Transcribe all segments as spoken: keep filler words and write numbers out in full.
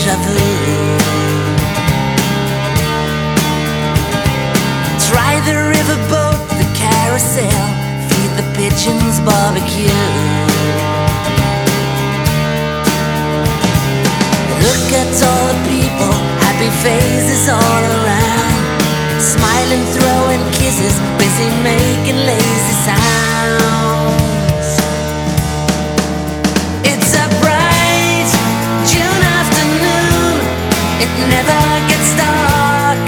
deja vu. Try the riverboat, the carousel, feed the pigeons barbecue. Look at all the people, happy faces all around, smiling, throwing kisses, busy making lazy sounds. It's a bright June afternoon, it never gets dark.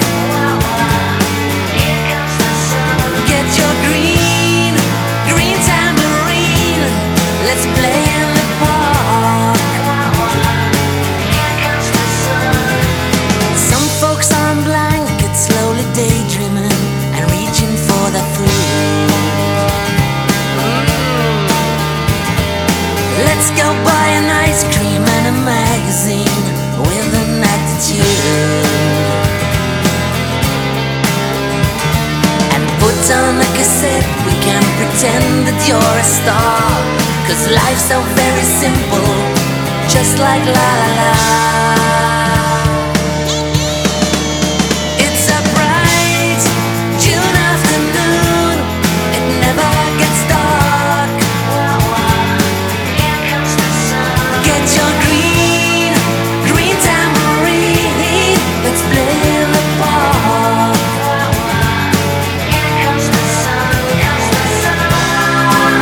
Here comes the sun. Get your green, green tambourine, let's play in the park. Here comes the sun. Some folks are on blankets, slowly daydreaming and reaching for the food. Let's go buy an ice cream and a magazine with an attitude, and put on a cassette, we can pretend that you're a star, 'cause life's so very simple, just like la la la. It's a bright June afternoon, it never gets dark. Here comes the sun. Get your green, green tambourine, let's play in the park. Here comes the sun, comes the sun.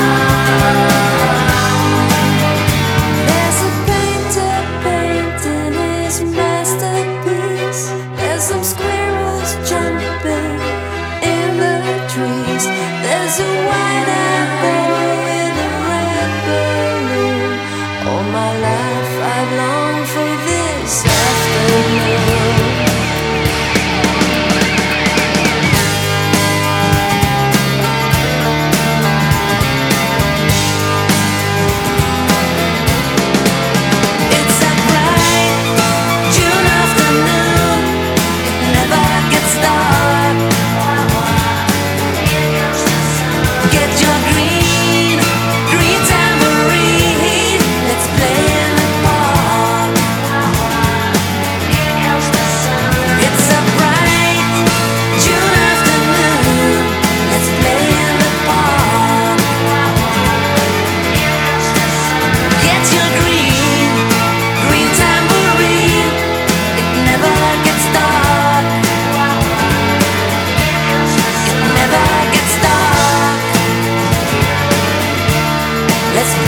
There's a painter painting his masterpiece. There's some squirrels jumping in the trees. There's a white apple with a red balloon. All my life I've longed for this afternoon. It's a bright June afternoon, it never gets dark. Here comes the sun. Get your green, green tambourine, let's play in the park. Here comes the sun. It's a bright June afternoon, let's play in the park. Here comes the sun. Get your green, green tambourine, it never gets dark. It never gets dark. Let's